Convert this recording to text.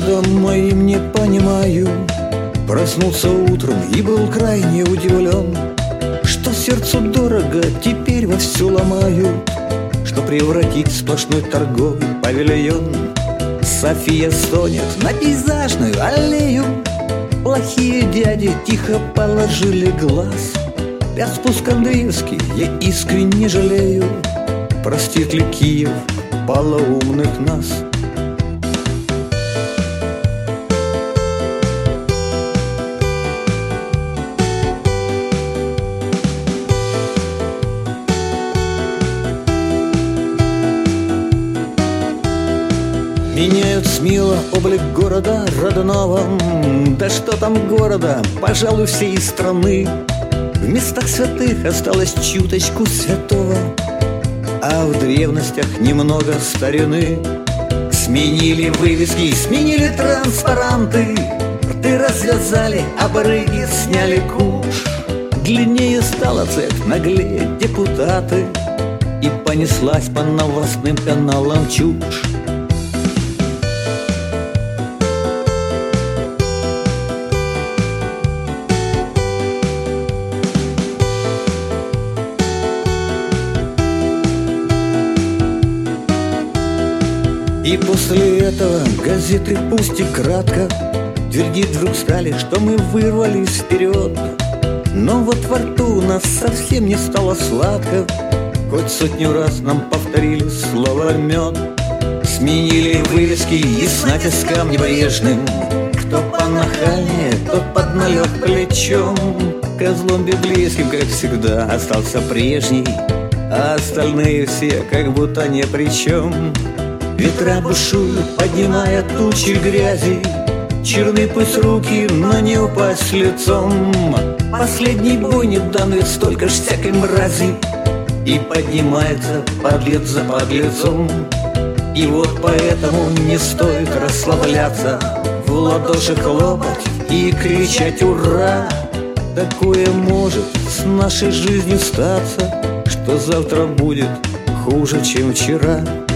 ходом моим не понимаю. Проснулся утром и был крайне удивлен, что сердцу дорого теперь вовсю ломают, что превратить в сплошной торговый павильон. София стонет на пейзажную аллею, плохие дяди тихо положили глаз. Пят спуск Андреевский, я искренне жалею, простит ли Киев полоумных нас? Меняют смело облик города родного. Да что там города, пожалуй, всей страны. В местах святых осталось чуточку святого, а в древностях немного старины. Сменили вывески, сменили транспаранты, рты развязали, а барыги сняли куш. Длиннее стала цепь, наглее депутаты, и понеслась по новостным каналам чушь. И после этого газеты, пусть и кратко, твердить вдруг стали, что мы вырвались вперед. Но вот во рту у нас совсем не стало сладко, хоть сотню раз нам повторили слово «мед». Сменили вывески и с натиском небрежным, кто понахальнее, тот под налет плечом. Козлом библейским, как всегда, остался прежний, а остальные все как будто ни при чем. Ветра бушуют, поднимая тучи грязи, черны пусть руки, но не упасть лицом. Последний бой не данный, столько ж всякой мрази, и поднимается подлец за подлецом. И вот поэтому не стоит расслабляться, в ладоши хлопать и кричать «Ура!». Такое может с нашей жизнью статься, что завтра будет хуже, чем вчера.